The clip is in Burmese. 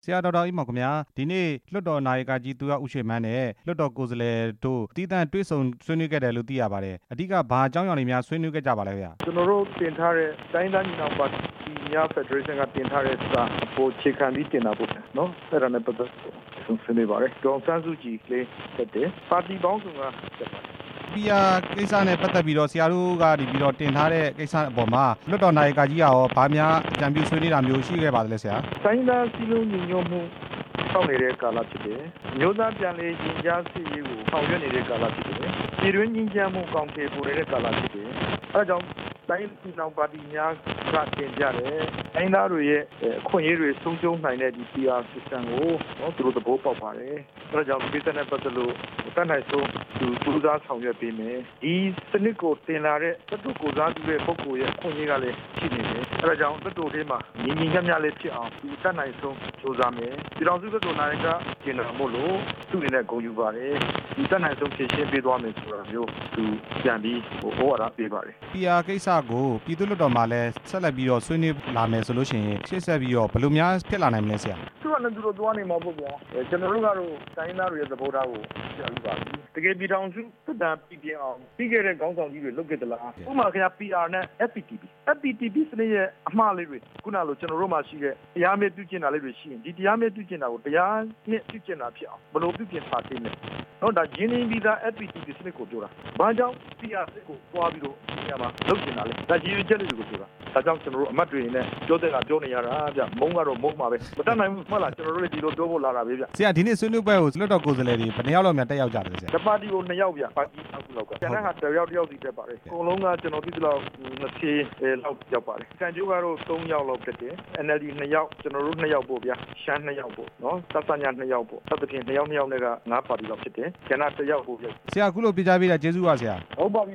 ရာဒေါက်တာအေးမောင်ခင်ဗျာဒီနေ့လွှတ်တော်နာယကကြီးသူရဦးရွှေမန်းနဲ့လွှတ်တော်ကိုယ်စားလှယ်တို့သီးသန့်တွေ့ဆုံဆွေးနွေးခဲ့တယ်လို့သိရပါတယ်အဓိကဘာအကြောင်းအရာတွေများဆွေးနွေးခဲ့ကြပါလဲဗျာကျွန်တော်တို့တင်ထားတဲ့တိုင်းသားညီနောင်ပါတီများဖက်ဒရေးရှင်းကတင်ထားတဲ့စာအပေါ်ခြေခံပြီးတင်တာပေါ့နော်အဲ့ဒါနဲ့ပတ်သက်ဆွေးနွေးပါတယ်ဒေါ်စန်းစုကြည်လေးတက်တယ်ပါတီပေါင်းစုံကတက်ပါတယ် PR ကိစ္စနဲ့ပတ်သက်ပြီးတော့ဆရာတို့ကနေပြီးတော့တင်ထားတဲ့ကိစ္စအပေါ်မှာလွှတ်တော်နာယကကြီးကရောဗာများအကြံပြုဆွေးနွေးတာမျိုးရှိခဲ့ပါသလဲဆရာတိုင်းသားစည်းလုံးညီညွတ်မှုဆောင်နေတဲ့ကာလဖြစ်တယ်မျိုးသားပြန်လည်ရင်ကြားစစ်ရေးကိုဆောင်ရွက်နေတဲ့ကာလဖြစ်တယ်ပြည်တွင်းညီညွတ်မှုကောင်စီပေါ်နေတဲ့ကာလဖြစ်တယ်အဲဒါကြောင့်တိုင်းပြည်နောင်ပါတီများကတင်ကြတယ်တိုင်းသားတွေရဲ့အခွင့်အရေးတွေဆုံးရှုံးနိုင်တဲ့ဒီ PR system ကိုသူတို့သဘောပေါက်ပါတယ်အဲဒါကြောင့်ဒီစနစ်ပတ်သက်လို့တတ်နိုင်ဆုံးသူပူဇော်ဆောင်ရွက်ပေးမယ်ဒီစနစ်ကိုတင်လာတဲ့သတ္တုကိုစားပြုတဲ့ပုဂ္ဂိုလ်ရဲ့အခွင့်အရေးကလည်းရှိနေတယ်အဲဒါကြောင့်သတ္တုတွေမှာညီညီညွတ်ညွတ်လေးဖြစ်အောင်သူတတ်နိုင်ဆုံးကြိုးစားမယ်ပြည်တော်စုသတ္တုနိုင်ကကျင်းတော်မို့လို့သူ့အနေနဲ့ဂုဏ်ယူပါတယ်ဒီတတ်နိုင်ဆုံးဖြည့်ရှင်းပေးသွားမယ်ဆိုတာမျိုးသူပြန်ပြီးဟောရတာပေးပါတယ် PR ကိစ္စကိုပြည်သူ့လွှတ်တော်မှာလည်းဆက်လက်ပြီးတော့ဆွေးနွေးလာမယ်ဆိုလို့ရှိရင်ရှေ့ဆက်ပြီးတော့ဘယ်လိုများဖြစ်လာနိုင်မလဲဆရာသူကလည်းသူတို့သွားနေမှာပေါ့ဗျာကျွန်တော်တို့ကတော့တိုင်းသားတွေရဲ့သဘောထားကိုကြားပြီးပါပြီတကယ်ပြည်ထောင်စုသက်တမ်းပြည်ပြအောင်ပြီးခဲ့တဲ့ခေါင်းဆောင်ကြီးတွေလုပ်ခဲ့သလားဥပမာခင်ဗျာ PR နဲ့ FPTP စနစ်ရဲ့အမှားလေးတွေခုနလိုကျွန်တော်တို့မှာရှိတဲ့တရားမဲ့ပြုကျင့်တာလေးတွေရှိရင်ဒီတရားမဲ့ပြုကျင့်တာကိုတရားနဲ့ပြုကျင့်တာဖြစ်အောင်ဘယ်လိုပြုကျင့်ပါသေးလဲနော်ဒါဂျင်းင်းပြီးသား FPTP စနစ်ကိုပြောတာဘာကြောင့် PR စနစ်ကိုတွားပြီးတော့ဒီနေရာမှာလုပ်ကျင်တာလဲဒါကြီးချက်လေးတွေကိုပြောတာဒါကြောင့်ကျွန်တော်တို့အမတ်တွေနဲ့ပြောတဲ့ကပြောနေရတာဗျမုန်းကတော့မုန်းပါပဲမတတ်နိုင်ဘူးမှလားကျွန်တော်တို့လည်းဒီလိုပြောဖို့လာတာပဲဗျဆရာဒီနေ့ဆွေးနွေးပွဲကိုလွှတ်တော်ကိုယ်စားလှယ်တွေဘယ်နှယောက်လောက်များတက်ရောက်ကြတယ်ဆရာတပါတီကို2ယောက်ဗျပါတီအခုလောက်ကကျန်တဲ့ဟာ1ယောက်စီတက်ပါတယ်အကုန်လုံးကကျွန်တော်သိသလောက်20လောက်ရောက်ပါတယ်စံကျိုးကတော့3ယောက်လောက်တက်တယ် NLD 2ယောက်ကျွန်တော်တို့2ယောက်ပေါ့ဗျရှမ်း2ယောက်ပေါ့နော်တပ်စညာ2ယောက်ပေါ့သတ်သဖြင့်2ယောက်နဲ့က9ပါတီလောက်ဖြစ်တယ်ကျန်တဲ့1ယောက်ပေါ့ဗျဆရာအခုလိုပြကြပေးတာကျေးဇူးပါဆရာဟုတ်ပါပြီ